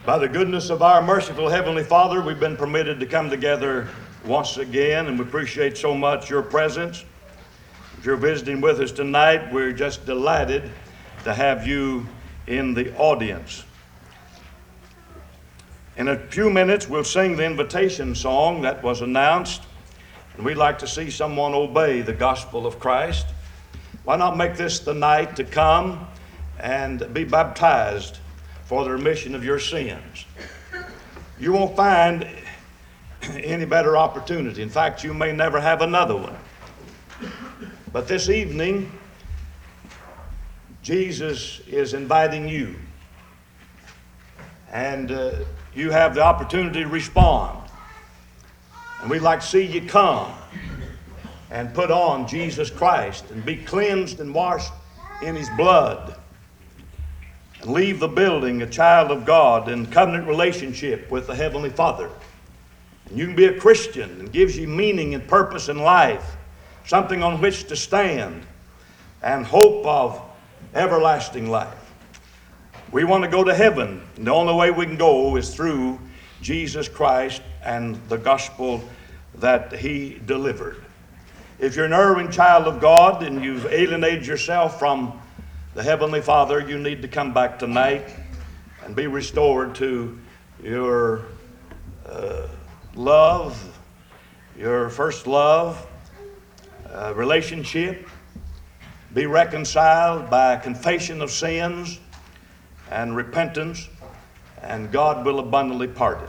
By the goodness of our merciful Heavenly Father, we've been permitted to come together once again, and we appreciate so much your presence. If you're visiting with us tonight, we're just delighted to have you in the audience. In a few minutes, we'll sing the invitation song that was announced, and we'd like to see someone obey the gospel of Christ. Why not make this the night to come and be baptized for the remission of your sins? You won't find any better opportunity. In fact, you may never have another one. But this evening, Jesus is inviting you. And you have the opportunity to respond. And we'd like to see you come and put on Jesus Christ and be cleansed and washed in His blood. And leave the building a child of God in covenant relationship with the Heavenly Father. And you can be a Christian, and gives you meaning and purpose in life, something on which to stand, and hope of everlasting life. We want to go to heaven, and the only way we can go is through Jesus Christ and the gospel that He delivered. If you're an erring child of God and you've alienated yourself from the Heavenly Father, you need to come back tonight and be restored to your love, your first love, relationship. Be reconciled by confession of sins and repentance, and God will abundantly pardon.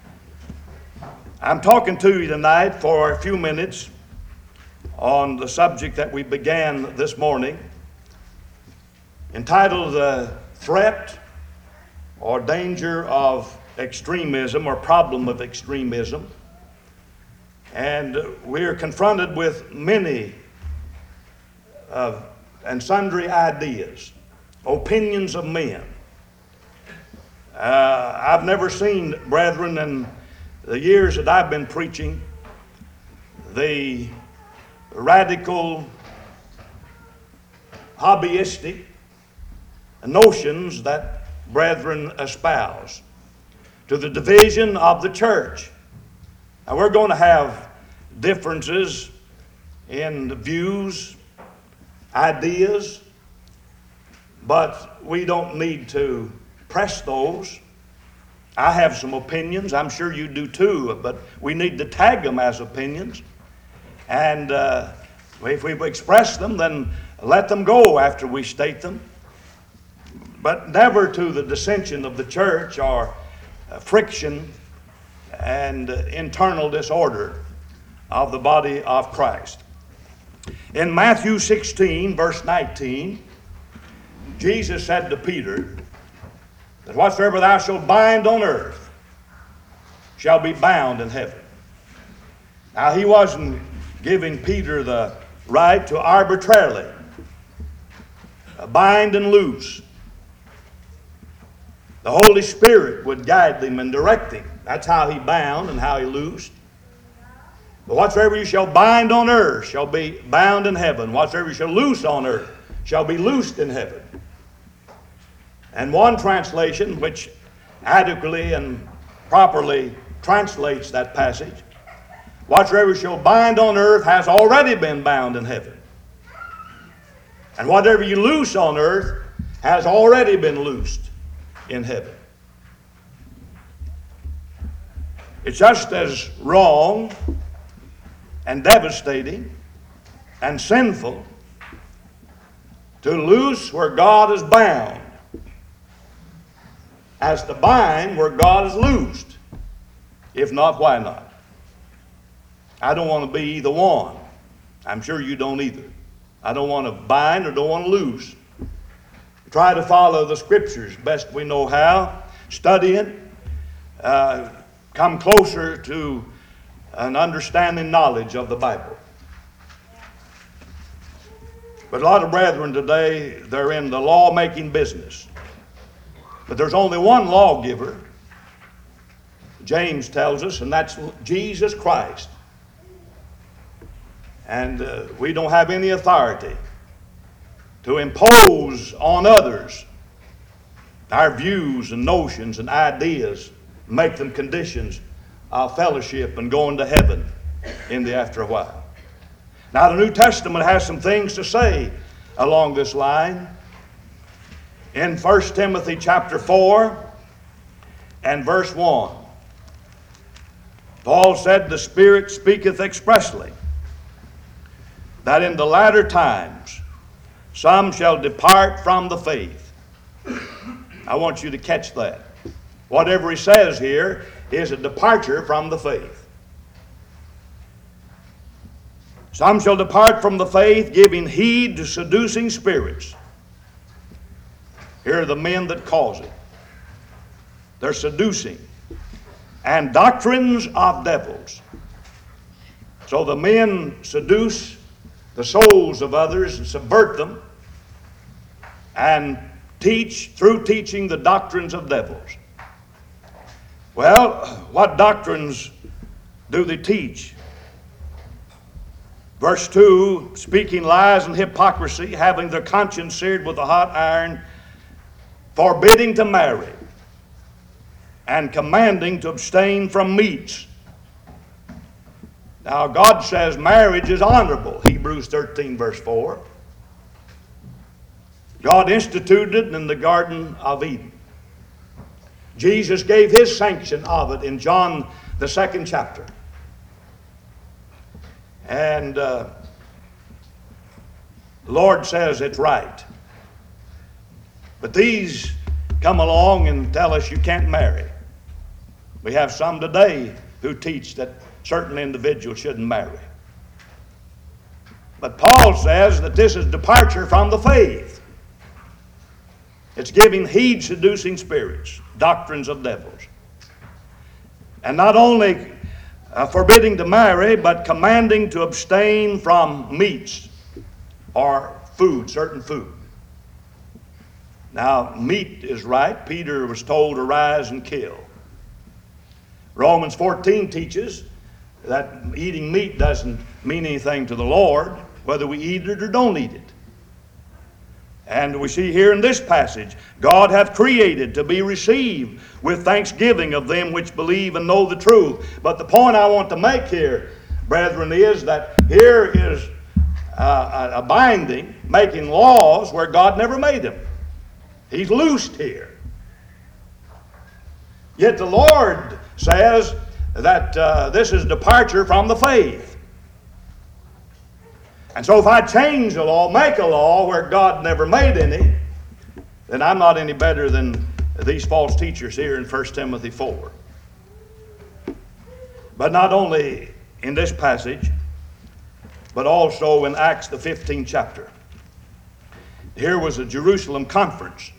I'm talking to you tonight for a few minutes on the subject that we began this morning, entitled The Threat or Danger of Extremism, or Problem of Extremism. And we're confronted with many and sundry ideas, opinions of men. I've never seen, brethren, in the years that I've been preaching, the radical, hobbyistic notions that brethren espouse to the division of the church. Now, we're going to have differences in views, ideas, but we don't need to press those. I have some opinions. I'm sure you do too, but we need to tag them as opinions. And if we express them, then let them go after we state them. But never to the dissension of the church or friction and internal disorder of the body of Christ. In Matthew 16, verse 19, Jesus said to Peter that whatsoever thou shalt bind on earth shall be bound in heaven. Now, He wasn't giving Peter the right to arbitrarily bind and loose. The Holy Spirit would guide him and direct him. That's how He bound and how He loosed. But whatsoever you shall bind on earth shall be bound in heaven. Whatsoever you shall loose on earth shall be loosed in heaven. And one translation, which adequately and properly translates that passage, whatsoever you shall bind on earth has already been bound in heaven. And whatever you loose on earth has already been loosed in heaven. It's just as wrong and devastating and sinful to loose where God is bound as to bind where God is loosed. If not, why not? I don't want to be either one. I'm sure you don't either. I don't want to bind or don't want to loose. Try to follow the Scriptures best we know how, study it, come closer to an understanding knowledge of the Bible. But a lot of brethren today, they're in the law-making business. But there's only one lawgiver, James tells us, and that's Jesus Christ. And we don't have any authority to impose on others Our views and notions and ideas make them conditions of fellowship and going to heaven in the after a while. Now the New Testament has some things to say along this line. In 1 Timothy chapter 4 and verse 1, Paul said, "The Spirit speaketh expressly, that in the latter times some shall depart from the faith." I want you to catch that. Whatever he says here is a departure from the faith. Some shall depart from the faith, giving heed to seducing spirits. Here are the men that cause it. They're seducing. And doctrines of devils. So the men seduce the souls of others and subvert them and teach, through teaching, the doctrines of devils. Well, what doctrines do they teach? Verse 2, speaking lies and hypocrisy, having their conscience seared with a hot iron, forbidding to marry, and commanding to abstain from meats. Now God says marriage is honorable, Hebrews 13 verse 4. God instituted it in the Garden of Eden. Jesus gave his sanction of it in John the 2nd chapter. And the Lord says it's right. But these come along and tell us you can't marry. We have some today who teach that certain individuals shouldn't marry. But Paul says that this is departure from the faith. It's giving heed seducing spirits, doctrines of devils. And not only forbidding to marry, but commanding to abstain from meats or food, certain food. Now, meat is right. Peter was told to rise and kill. Romans 14 teaches that eating meat doesn't mean anything to the Lord, whether we eat it or don't eat it. And we see here in this passage, God hath created to be received with thanksgiving of them which believe and know the truth. But the point I want to make here, brethren, is that here is a binding, making laws where God never made them. He's loosed here. Yet the Lord says that this is departure from the faith. And so if I change the law, make a law where God never made any, then I'm not any better than these false teachers here in 1 Timothy 4. But not only in this passage, but also in Acts the 15th chapter. Here was a Jerusalem conference.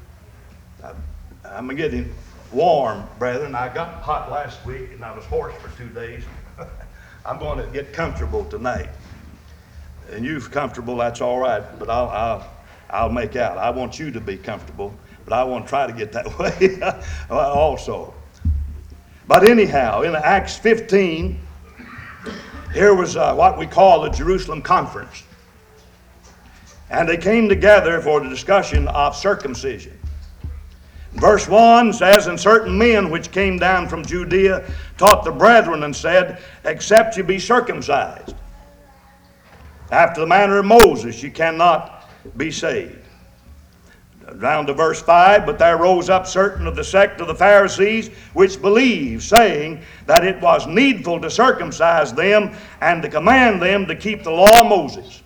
I'm getting warm, brethren. I got hot last week and I was hoarse for 2 days. I'm going to get comfortable tonight. And you're comfortable, that's all right, but I'll make out. I want you to be comfortable, but I want to try to get that way also. But anyhow, in Acts 15, here was what we call the Jerusalem conference. And they came together for the discussion of circumcision. Verse 1 says, "And certain men which came down from Judea taught the brethren and said, Except you be circumcised after the manner of Moses, you cannot be saved." Down to verse 5, "But there rose up certain of the sect of the Pharisees which believed, saying that it was needful to circumcise them and to command them to keep the law of Moses."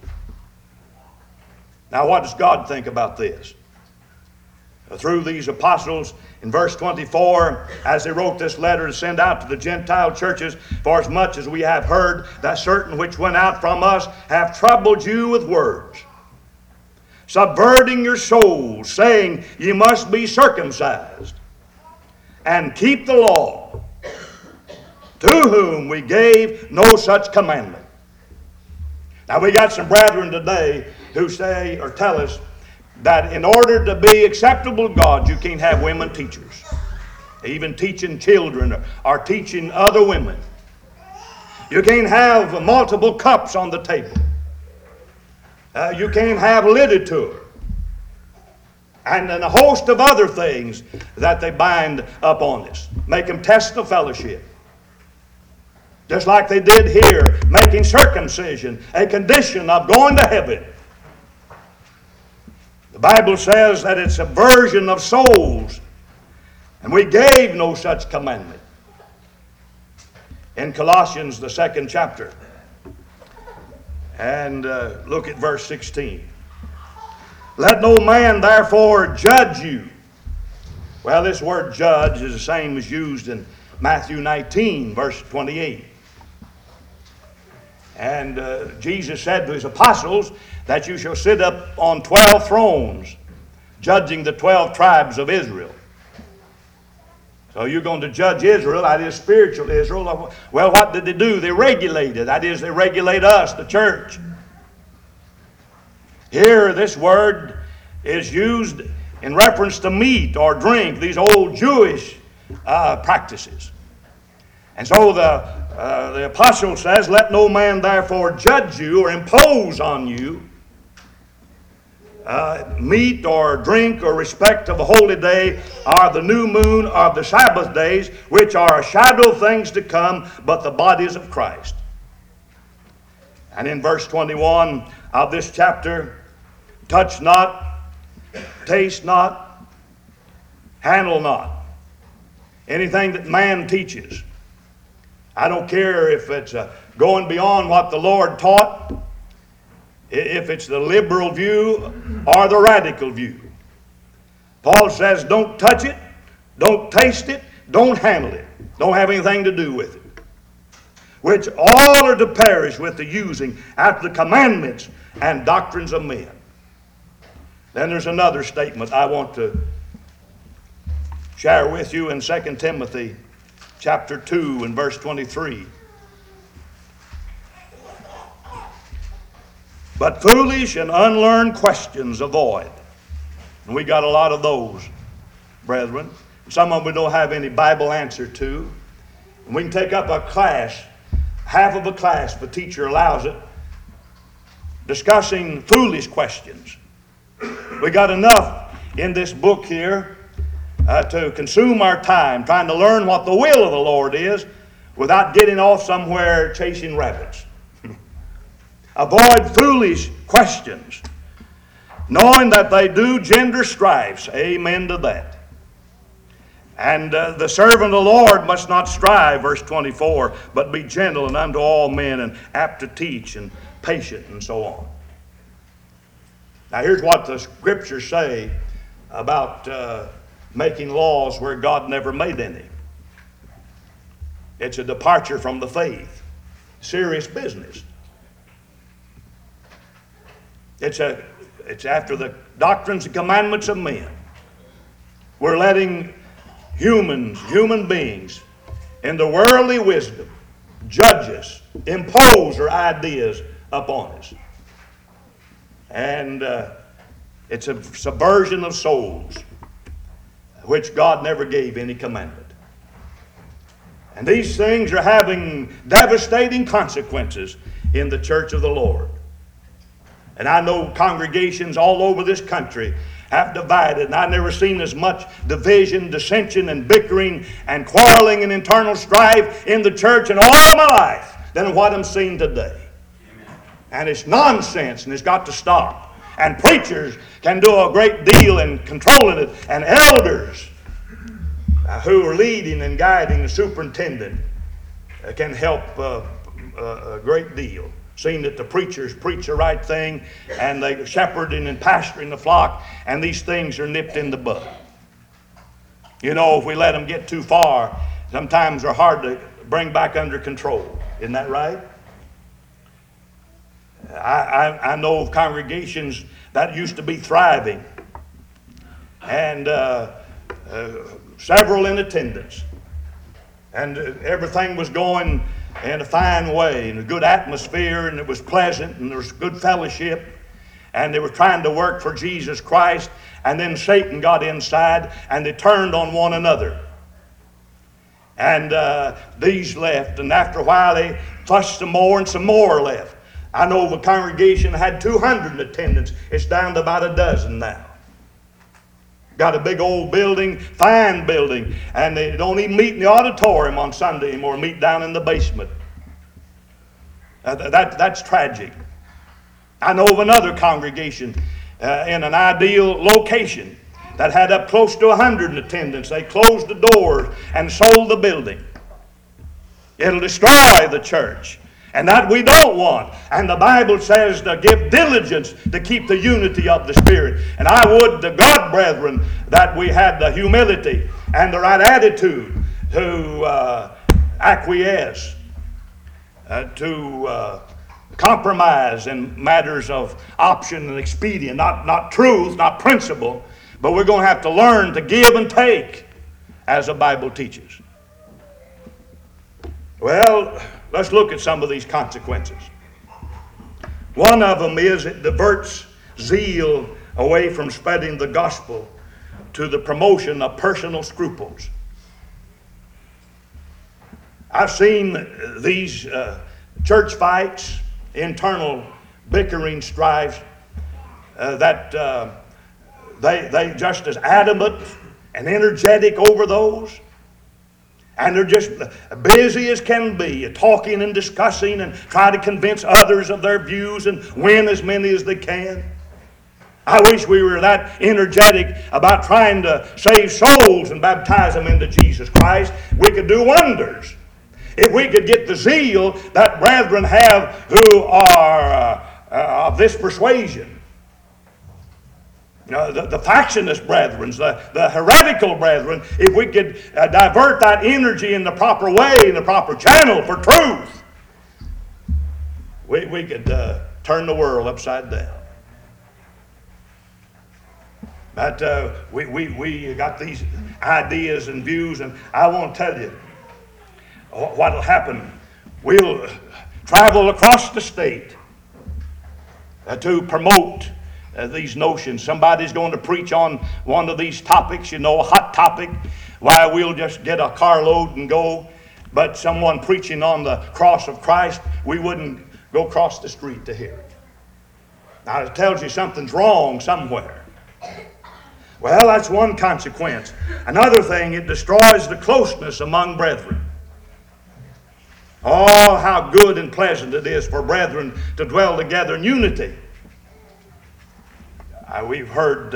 Now what does God think about this? Through these apostles in verse 24, as they wrote this letter to send out to the Gentile churches, "For as much as we have heard that certain which went out from us have troubled you with words, subverting your souls, saying, Ye must be circumcised and keep the law, to whom we gave no such commandment." Now we got some brethren today who say or tell us that in order to be acceptable to God, you can't have women teachers, even teaching children or teaching other women. You can't have multiple cups on the table. You can't have literature. and a host of other things that they bind up on us. Make them test the fellowship. Just like they did here, making circumcision a condition of going to heaven. The Bible says that it's a subversion of souls, and we gave no such commandment. In Colossians, the 2nd chapter, and look at verse 16. Let no man therefore judge you. Well, this word judge is the same as used in Matthew 19, verse 28. And Jesus said to his apostles that you shall sit up on 12 thrones, judging the 12 tribes of Israel. So you're going to judge Israel, that is spiritual Israel. Well, what did they do? They regulated. That is, they regulate us, the church. Here, this word is used in reference to meat or drink, these old Jewish practices. And so the apostle says, let no man therefore judge you or impose on you meat or drink or respect of a holy day or the new moon or the Sabbath days, which are a shadow of things to come, but the bodies of Christ. And in verse 21 of this chapter, touch not, taste not, handle not anything that man teaches. I don't care if it's going beyond what the Lord taught, if it's the liberal view or the radical view. Paul says don't touch it, don't taste it, don't handle it, don't have anything to do with it. Which all are to perish with the using after the commandments and doctrines of men. Then there's another statement I want to share with you in 2 Timothy chapter 2 and verse 23. But foolish and unlearned questions avoid. And we got a lot of those, brethren. Some of them we don't have any Bible answer to. And we can take up a class, half of a class, if the teacher allows it, discussing foolish questions. We got enough in this book here to consume our time trying to learn what the will of the Lord is without getting off somewhere chasing rabbits. Avoid foolish questions, knowing that they do gender strifes. Amen to that. And the servant of the Lord must not strive, verse 24, but be gentle and unto all men and apt to teach and patient and so on. Now here's what the scriptures say about making laws where God never made any. It's a departure from the faith. Serious business. It's after the doctrines and commandments of men. We're letting human beings, in the worldly wisdom, judge us, impose their ideas upon us. And it's a subversion of souls, which God never gave any commandment. And these things are having devastating consequences in the church of the Lord. And I know congregations all over this country have divided, and I've never seen as much division, dissension, and bickering, and quarreling and internal strife in the church in all my life than what I'm seeing today. Amen. And it's nonsense, and it's got to stop. And preachers can do a great deal in controlling it, and elders who are leading and guiding the superintendent can help a great deal. Seeing that the preachers preach the right thing and they shepherding and pasturing the flock, and these things are nipped in the bud. You know, if we let them get too far, sometimes they're hard to bring back under control. Isn't that right? I know of congregations that used to be thriving and several in attendance, and everything was going in a fine way, in a good atmosphere, and it was pleasant, and there was good fellowship, and they were trying to work for Jesus Christ, and then Satan got inside, and they turned on one another. And these left, and after a while they fussed some more, and some more left. I know of a congregation that had 200 in attendance. It's down to about a dozen now. Got a big old building, fine building, and they don't even meet in the auditorium on Sunday anymore, meet down in the basement. That's tragic. I know of another congregation in an ideal location that had up close to 100 in attendance. They closed the doors and sold the building. It'll destroy the church. And that we don't want. And the Bible says to give diligence to keep the unity of the Spirit. And I would to God, brethren, that we had the humility and the right attitude to acquiesce, to compromise in matters of option and expedient. Not truth, not principle, but we're going to have to learn to give and take as the Bible teaches. Well, let's look at some of these consequences. One of them is it diverts zeal away from spreading the gospel to the promotion of personal scruples. I've seen these church fights, internal bickering strifes, that they just as adamant and energetic over those. And they're just busy as can be, talking and discussing and trying to convince others of their views and win as many as they can. I wish we were that energetic about trying to save souls and baptize them into Jesus Christ. We could do wonders if we could get the zeal that brethren have who are of this persuasion. The factionist brethren, the heretical brethren, if we could divert that energy in the proper way, in the proper channel for truth, we could turn the world upside down. But we got these ideas and views, and I want to tell you what will happen. We'll travel across the state to promote these notions. Somebody's going to preach on one of these topics, a hot topic. Why, we'll just get a carload and go. But someone preaching on the cross of Christ, we wouldn't go across the street to hear it. Now, it tells you something's wrong somewhere. Well, that's one consequence. Another thing, it destroys the closeness among brethren. Oh, how good and pleasant it is for brethren to dwell together in unity. We've heard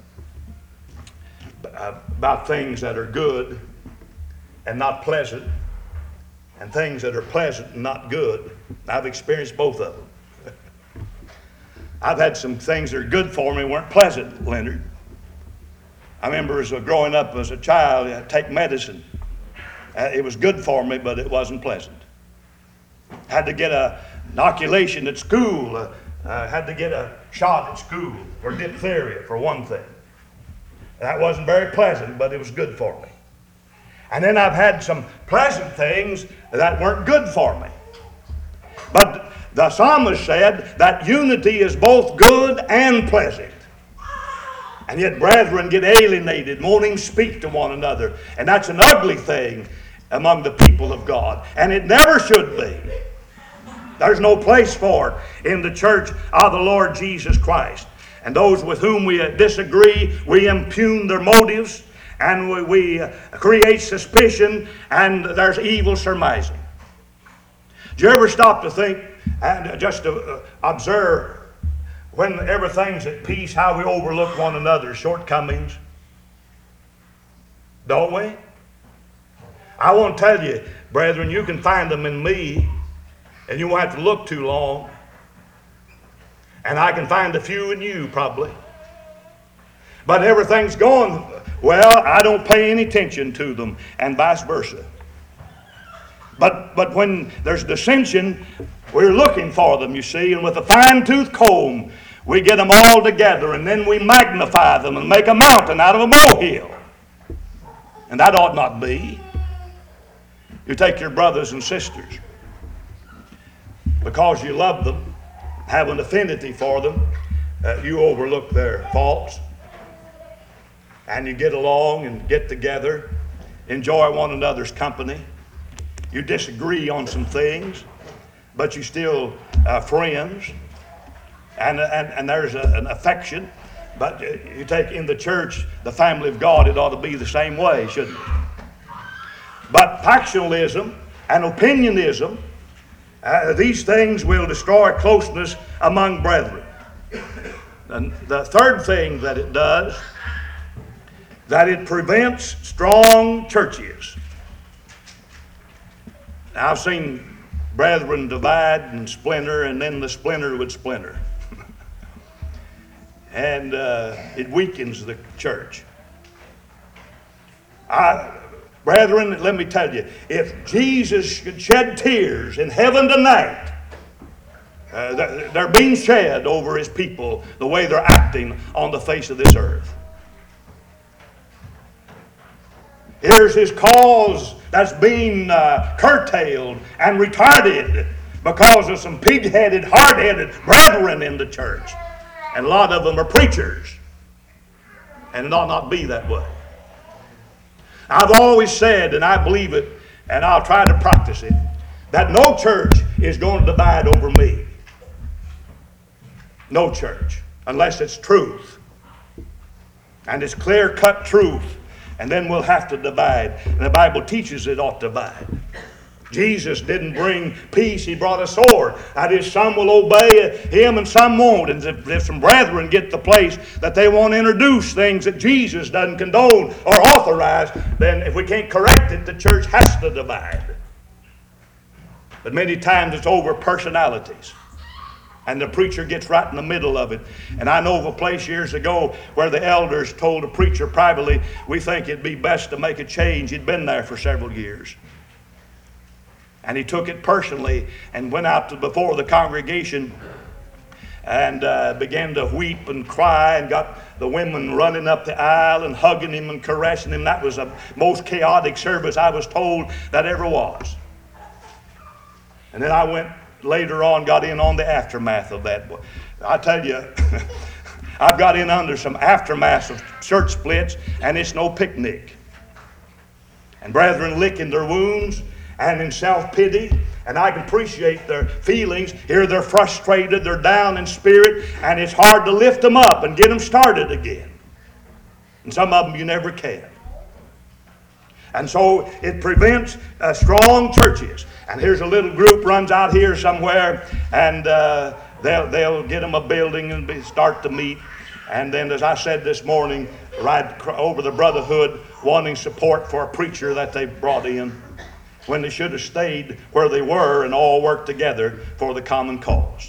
about things that are good and not pleasant, and things that are pleasant and not good. I've experienced both of them. I've had some things that are good for me weren't pleasant, Leonard. I remember as growing up as a child, I'd take medicine. It was good for me, but it wasn't pleasant. Had to get an inoculation at school. Had to get a shot at school for diphtheria, for one thing. That wasn't very pleasant, but it was good for me. And then I've had some pleasant things that weren't good for me. But the psalmist said that unity is both good and pleasant. And yet brethren get alienated, won't even speak to one another. And that's an ugly thing among the people of God. And it never should be. There's no place for it in the church of the Lord Jesus Christ. And those with whom we disagree, we impugn their motives, and we create suspicion, and there's evil surmising. Do you ever stop to think and just to observe when everything's at peace, how we overlook one another's shortcomings? Don't we? I want to tell you, brethren, you can find them in me. And you won't have to look too long. And I can find a few in you, probably. But everything's going well. I don't pay any attention to them, and vice versa. But when there's dissension, we're looking for them, you see. And with a fine-tooth comb, we get them all together, and then we magnify them and make a mountain out of a molehill. And that ought not be. You take your brothers and sisters. Because you love them, have an affinity for them, you overlook their faults, and you get along and get together, enjoy one another's company. You disagree on some things, but you still friends, and there's an affection But you take in the church, the family of God, it ought to be the same way, shouldn't it? But factionalism and opinionism, these things will destroy closeness among brethren. And the third thing that it does, that it prevents strong churches. Now, I've seen brethren divide and splinter, and then the splinter would splinter. And it weakens the church. Brethren, let me tell you, if Jesus should shed tears in heaven tonight, they're being shed over his people, the way they're acting on the face of this earth. Here's his cause that's being curtailed and retarded because of some pig-headed, hard-headed brethren in the church. And a lot of them are preachers. And it ought not be that way. I've always said, and I believe it, and I'll try to practice it, that no church is going to divide over me. No church, unless it's truth. And it's clear-cut truth. And then we'll have to divide. And the Bible teaches it ought to divide. Jesus didn't bring peace, he brought a sword. That is, some will obey him and some won't. And if some brethren get the place that they want to introduce things that Jesus doesn't condone or authorize, then if we can't correct it, the church has to divide. But many times it's over personalities. And the preacher gets right in the middle of it. And I know of a place years ago where the elders told a preacher privately, we think it'd be best to make a change. He'd been there for several years. And he took it personally and went out before the congregation and began to weep and cry and got the women running up the aisle and hugging him and caressing him. That was the most chaotic service I was told that ever was. And then I went later on, got in on the aftermath of that. I tell you, I've got in under some aftermaths of church splits, and it's no picnic. And brethren licking their wounds and in self-pity, and I can appreciate their feelings. Here they're frustrated, they're down in spirit, and it's hard to lift them up and get them started again. And some of them you never can. And so it prevents strong churches. And here's a little group runs out here somewhere, and they'll get them a building and start to meet. And then, as I said this morning, right over the brotherhood, wanting support for a preacher that they brought in, when they should have stayed where they were and all worked together for the common cause.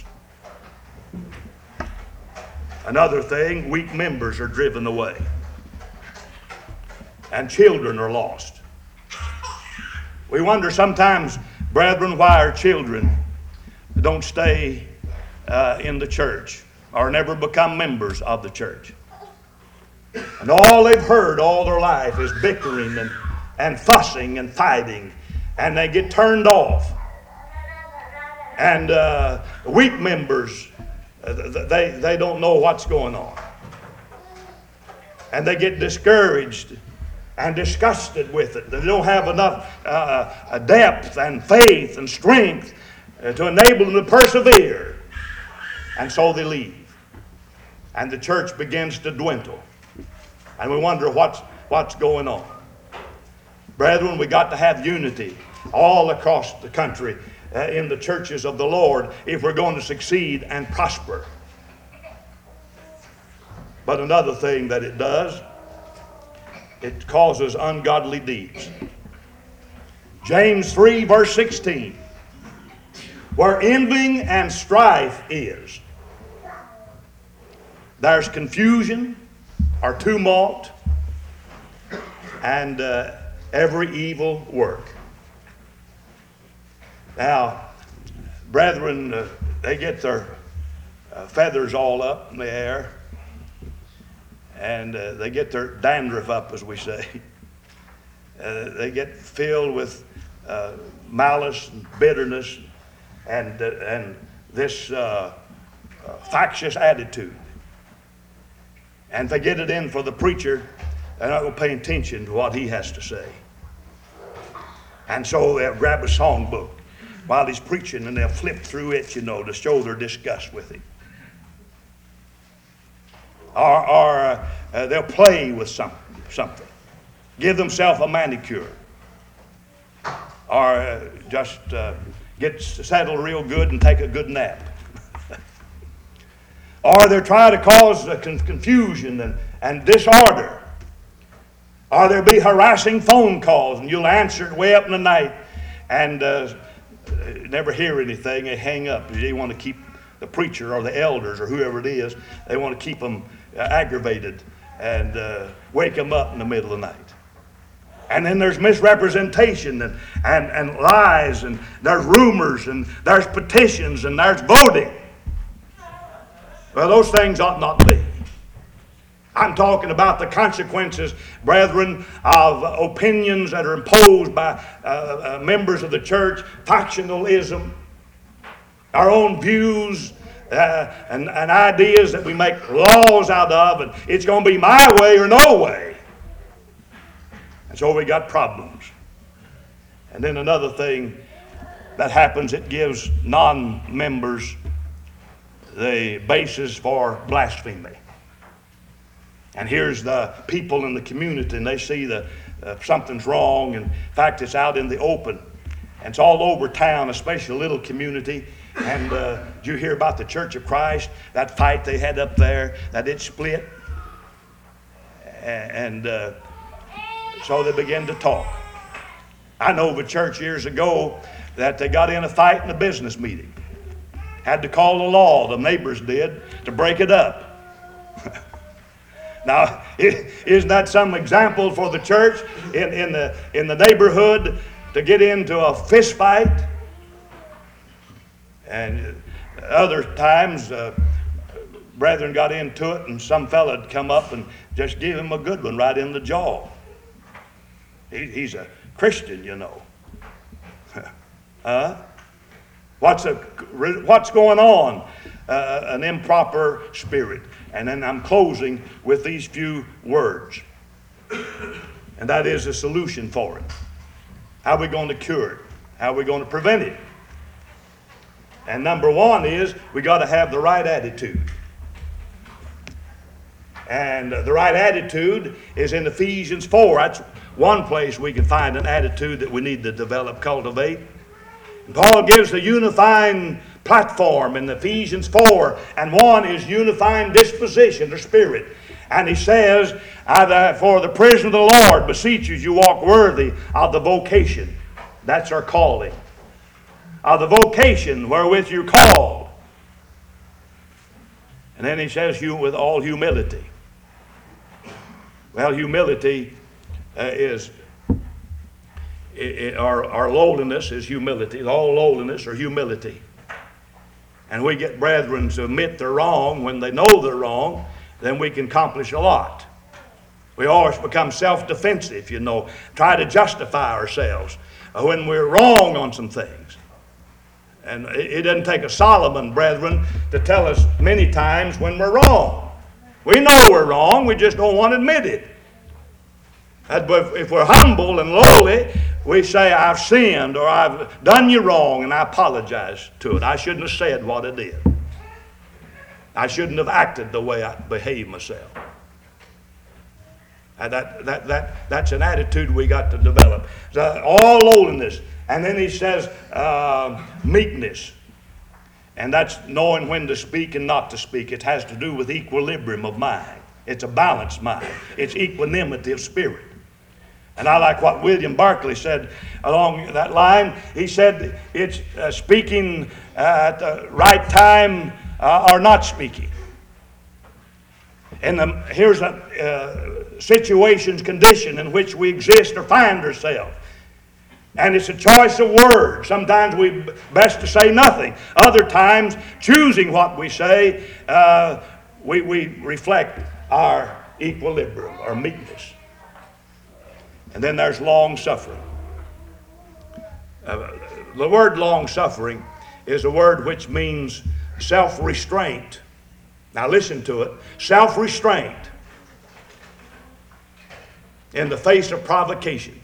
Another thing, weak members are driven away. And children are lost. We wonder sometimes, brethren, why our children don't stay in the church or never become members of the church. And all they've heard all their life is bickering and fussing and fighting, and they get turned off. And weak members, they don't know what's going on. And they get discouraged and disgusted with it. They don't have enough depth and faith and strength to enable them to persevere. And so they leave. And the church begins to dwindle. And we wonder what's going on. Brethren, we got to have unity all across the country in the churches of the Lord if we're going to succeed and prosper. But another thing that it does, it causes ungodly deeds. James 3 verse 16. Where envying and strife is, there's confusion or tumult and every evil work. Now, brethren, they get their feathers all up in the air, and they get their dandruff up, as we say. They get filled with malice and bitterness and this factious attitude. And if they get it in for the preacher, they're not going to pay attention to what he has to say. And so they'll grab a songbook while he's preaching, and they'll flip through it, to show their disgust with him. or they'll play with something, give themselves a manicure, or just get settled real good and take a good nap. Or they're trying to cause confusion and disorder. Or there'll be harassing phone calls, and you'll answer it way up in the night and never hear anything. They hang up because they want to keep the preacher or the elders or whoever it is, they want to keep them aggravated and wake them up in the middle of the night. And then there's misrepresentation and lies, and there's rumors, and there's petitions, and there's voting. Well, those things ought not be. I'm talking about the consequences, brethren, of opinions that are imposed by members of the church, factionalism, our own views and ideas that we make laws out of, and it's going to be my way or no way. And so we got problems. And then another thing that happens, it gives non-members the basis for blasphemy. And here's the people in the community, and they see something's wrong, and in fact it's out in the open. And it's all over town, especially a little community. And did you hear about the Church of Christ, that fight they had up there, that it split? And so they began to talk. I know of a church years ago that they got in a fight in a business meeting. Had to call the law, the neighbors did, to break it up. Now, isn't that some example for the church in the neighborhood to get into a fist fight? And other times, brethren got into it, and some fella would come up and just give him a good one right in the jaw. He's a Christian, you know. What's going on? An improper spirit. And then I'm closing with these few words. And that is a solution for it. How are we going to cure it? How are we going to prevent it? And number one is we got to have the right attitude. And the right attitude is in Ephesians 4. That's one place we can find an attitude that we need to develop, cultivate. And Paul gives the unifying platform in Ephesians 4, and one is unifying disposition or spirit. And he says, for the prisoner of the Lord beseeches you walk worthy of the vocation. That's our calling. Of the vocation wherewith you're called. And then he says, you with all humility. Well, humility is our lowliness is humility. All lowliness or humility. And we get brethren to admit they're wrong when they know they're wrong, then we can accomplish a lot. We always become self-defensive, you know, try to justify ourselves when we're wrong on some things. And it doesn't take a Solomon, brethren, to tell us many times when we're wrong. We know we're wrong, we just don't want to admit it. But if we're humble and lowly, we say, I've sinned or I've done you wrong and I apologize to it. I shouldn't have said what I did. I shouldn't have acted the way I behaved myself. And that's an attitude we got to develop. So all lowliness. And then he says meekness. And that's knowing when to speak and not to speak. It has to do with equilibrium of mind. It's a balanced mind. It's equanimity of spirit. And I like what William Barclay said along that line. He said it's speaking at the right time or not speaking. And here's a situation's condition in which we exist or find ourselves. And it's a choice of words. Sometimes we best to say nothing. Other times, choosing what we say, we reflect our equilibrium, our meekness. And then there's long-suffering. The word long-suffering is a word which means self-restraint. Now listen to it. Self-restraint in the face of provocation.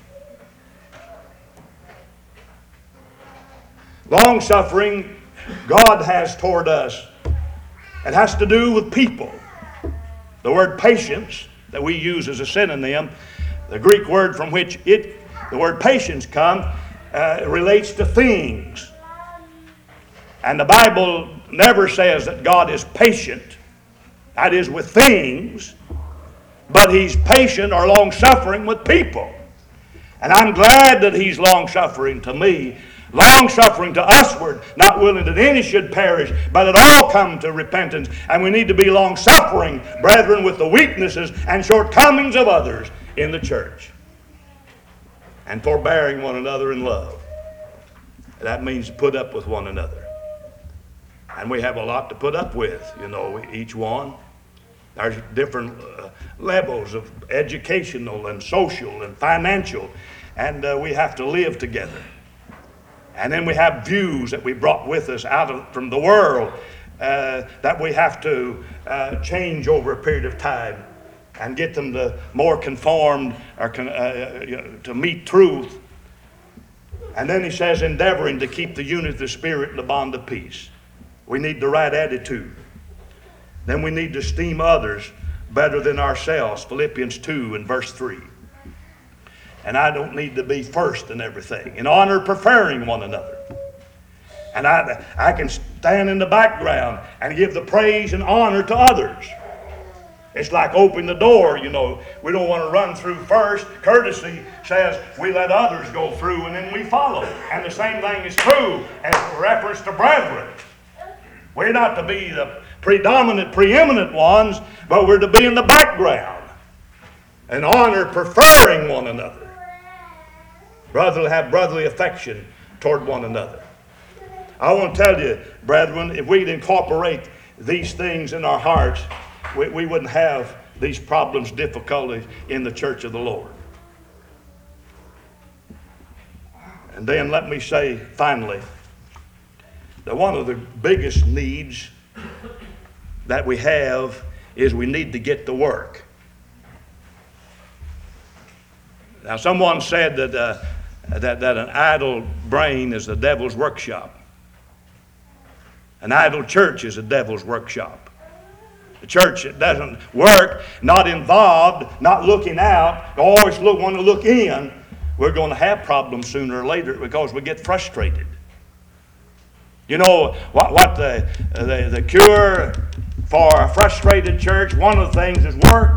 Long-suffering God has toward us. It has to do with people. The word patience that we use as a synonym, the Greek word from which the word patience comes, relates to things. And the Bible never says that God is patient, that is with things, but He's patient or long-suffering with people. And I'm glad that He's long-suffering to me, long-suffering to usward, not willing that any should perish, but that all come to repentance. And we need to be long-suffering, brethren, with the weaknesses and shortcomings of others in the church. And forbearing one another in love. That means put up with one another. And we have a lot to put up with, each one. There's different levels of educational and social and financial, and we have to live together. And then we have views that we brought with us from the world that we have to change over a period of time and get them to more conformed or to meet truth. And then he says, endeavoring to keep the unity of the Spirit and the bond of peace. We need the right attitude. Then we need to esteem others better than ourselves. Philippians 2 and verse 3. And I don't need to be first in everything. In honor, preferring one another. And I can stand in the background and give the praise and honor to others. It's like opening the door, We don't want to run through first. Courtesy says we let others go through and then we follow. And the same thing is true as reference to brethren. We're not to be the preeminent ones, but we're to be in the background and honor, preferring one another. Have brotherly affection toward one another. I want to tell you, brethren, if we'd incorporate these things in our hearts, we wouldn't have these problems, difficulties in the church of the Lord. And then let me say, finally, that one of the biggest needs that we have is we need to get to work. Now, someone said that an idle brain is the devil's workshop. An idle church is a devil's workshop. The church that doesn't work, not involved, not looking out, always want to look in, we're going to have problems sooner or later because we get frustrated. You know what the cure for a frustrated church, one of the things is work.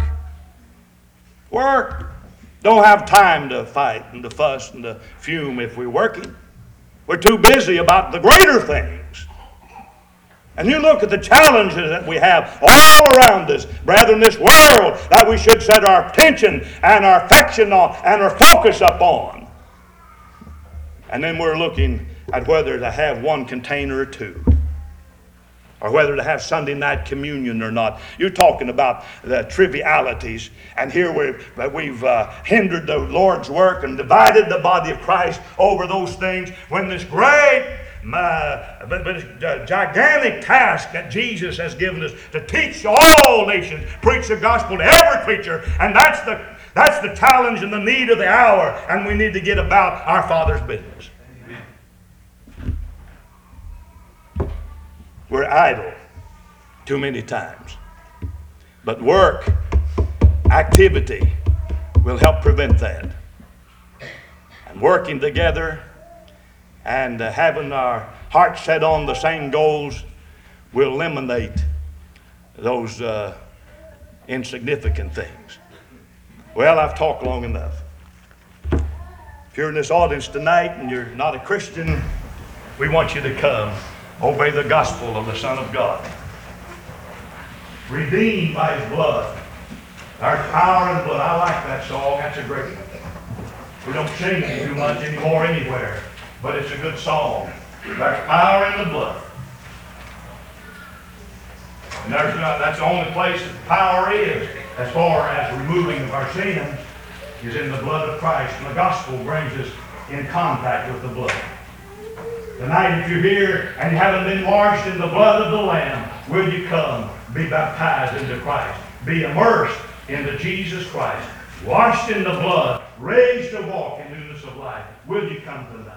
Work. Don't have time to fight and to fuss and to fume if we're working. We're too busy about the greater things. And you look at the challenges that we have all around us, brethren, this world that we should set our attention and our affection on and our focus upon. And then we're looking at whether to have one container or two, or whether to have Sunday night communion or not. You're talking about the trivialities, and here we've hindered the Lord's work and divided the body of Christ over those things, when this great gigantic task that Jesus has given us to teach all nations, preach the gospel to every creature, and that's the challenge and the need of the hour, and we need to get about our Father's business. We're idle too many times. But work, activity will help prevent that. And working together and having our hearts set on the same goals will eliminate those insignificant things. Well, I've talked long enough. If you're in this audience tonight and you're not a Christian, we want you to come. Obey the gospel of the Son of God. Redeemed by His blood. There's power in the blood. I like that song. That's a great one. We don't sing it too much anymore anywhere, but it's a good song. There's power in the blood. And that's the only place that power is, as far as removing of our sins, is in the blood of Christ. And the gospel brings us in contact with the blood. Tonight, if you're here and you haven't been washed in the blood of the Lamb, will you come, be baptized into Christ, be immersed into Jesus Christ, washed in the blood, raised to walk in newness of life? Will you come tonight?